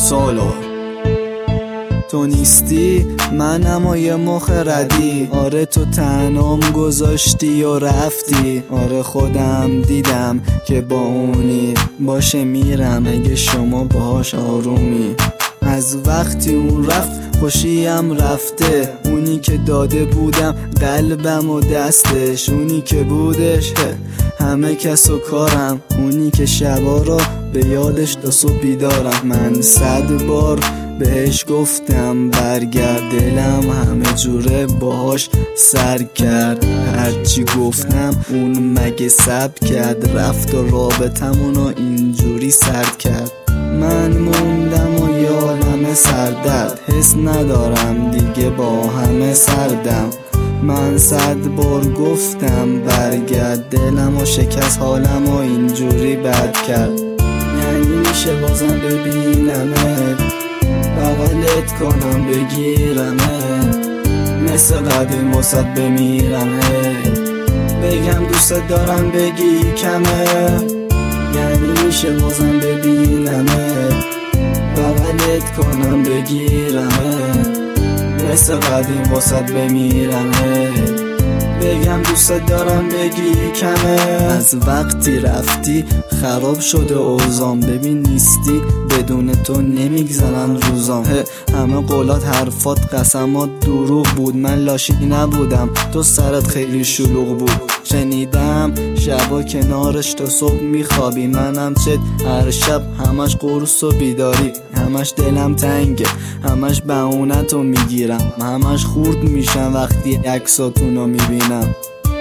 سالار. تو نیستی منم و یه مخ ردی. آره تو تنام گذاشتی و رفتی. آره خودم دیدم که با اونی باشه میرم اگه شما باهاش آرومی. از وقتی اون رفت خوشیم رفته. اونی که داده بودم قلبم و دستش. اونی که بودش همه کس و کارم. اونی که شبا را به یادش تا صبح بیدارم. من 100 بار بهش گفتم برگرد، دلم همه جوره باهاش سر کرد. هرچی گفتم اون مگه صبر کرد، رفت و رابطمونو اینجوری سرد کرد. من موندم و یالم سردرد، حس ندارم دیگه با همه سردم. من 100 بار گفتم برگرد، دلم و شکست حالم و اینجوری بد کرد. یعنی میشه بازم ببینمت، بغلت کنم بگیرمت، مثل قدیم واسه بمیرمت، بگم دوست دارم بگی کمه. یعنی میشه بازم ببینمت، بغلت کنم بگیرمت، مثل قدیم واسه بمیرمت، بگم دوست دارم بگی کمه. از وقتی رفتی خراب شده اوزام، ببین نیستی بدون تو نمیگذرن روزام. همه قولات حرفات قسمات دروغ بود، من لاشی نبودم تو سرت خیلی شلوغ بود. شنیدم شبا کنارش تا صبح میخوابی، منم چت هر شب همش قرص و بیداری. همش دلم تنگه، همش بهونتو میگیرم، همش خورد میشم وقتی عکساتونو میبینم.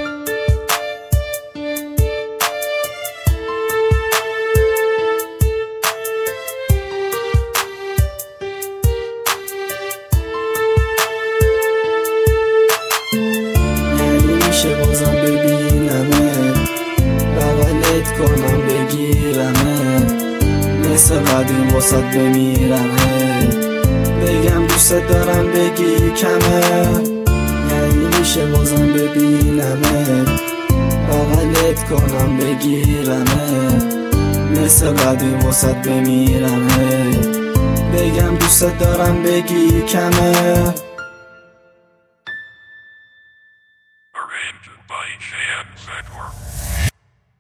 میشه بازم ببینمت، بغلت کنم بگیرمت، مثل قدیم واسه بمیرمت، بگم دوست دارم بگی کمه. یعنی میشه بازم ببینمت، بغلت کنم بگیرمت، مثل قدیم واسه بمیرمت، بگم دوست دارم بگی کمه. Arranged by Chance Network.